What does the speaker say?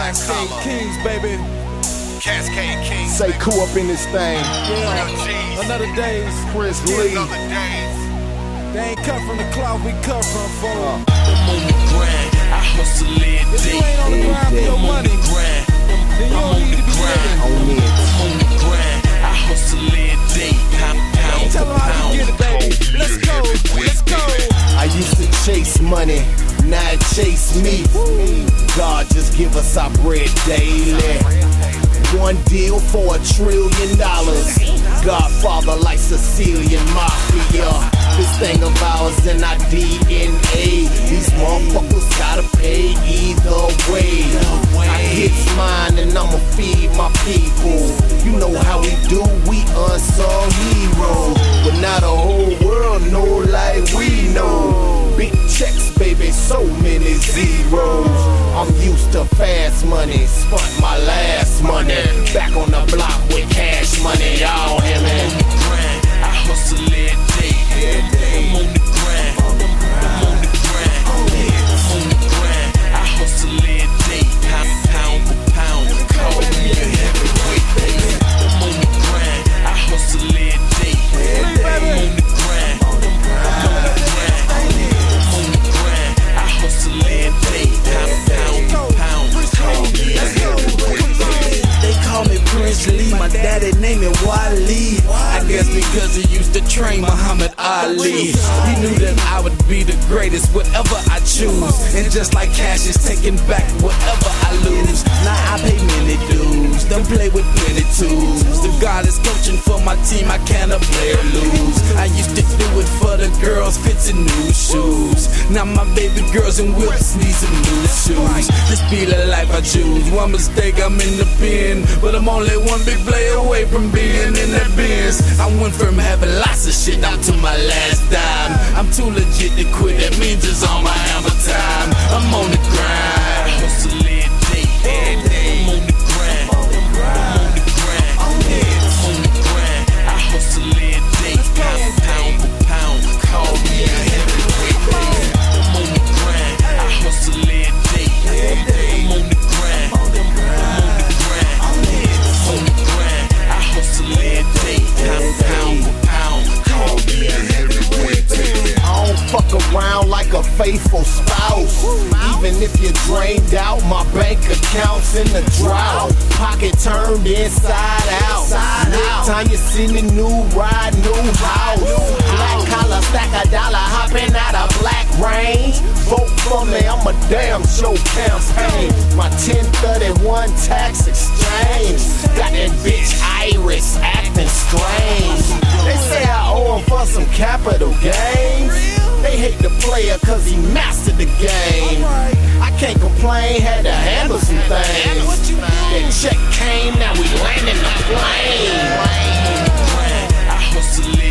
Cascade Kings, baby. Cascade Kings. Say cool up in this thing. Yeah, another days. Chris Lee. They ain't cut from the cloud we cut from, folks. I'm on the grind, I hustle every day. If you ain't on the grind for your money, then you don't need to be living. I'm on the grind, I hustle every day. Pound Tell them how you get it, baby. Let's go, let's go. I used to chase money, now it chase me. God just give us our bread daily. One deal for $1 trillion. Godfather like Sicilian Mafia. This thing of ours in our DNA. These motherfuckers gotta pay either way. I get mine and I'ma feed my people. You know how we do, we unsung heroes. But now the whole world know like we know. Big checks, baby, so many zeros. I'm used to fast money, spent my last money. Back on the block with cash money, y'all hear me? I'm on the grind, I hustle every day. I'm on the grind, I'm on the grind. I'm on the grind, I hustle every day. Pound for pound, call me a heavyweight, baby. I'm on the grind, I hustle every day. I'm on the grind, I'm on the grind. I'm on the grind, I hustle every day. Pound for pound, call me a heavyweight, baby. They call me Prince Lee, my daddy named me Wally. I guess because he used to train Muhammad Ali. He knew that I would be the greatest, whatever I choose. And just like Cassius, taking back whatever I lose. Now I pay many dues, don't play with plenty tools. The God is coaching for my team, I cannot play or lose. I used to do it for the girls, fitting new shoes. Now my baby girls and whips need some new shoes. This be the life I choose. One mistake, I'm in the pen, but I'm only one big play away from being in that Benz. I went from having lots of shit down to my last dime. I'm too legit to quit, that means it's on my hammer time. I'm on the grind, Hustle every day, every day. I'm on the grind, I'm on the grind. I'm on the grind, I hustle every day. Pound for pound, call me a heavyweight, baby. I'm on the grind, I hustle every day. I'm on the grind, I'm on the grind. I'm on the grind, I hustle every day. Pound for pound, call me a heavyweight, baby. I don't fuck around like a faithful spouse. Even if you're drained out, my bank account's in the drought. Pocket turned inside out. Next time you see me, new ride, new house. Black collar, stack a dollar, hopping out of black range. Vote for me, I'm a damn show campaign. My 1031 tax exchange. Got that bitch Iris acting strange. They say I owe him for some capital gains. They hate the player cause he mastered the game. I can't complain, had to handle some things. That check came, now we landing the plane. I hustle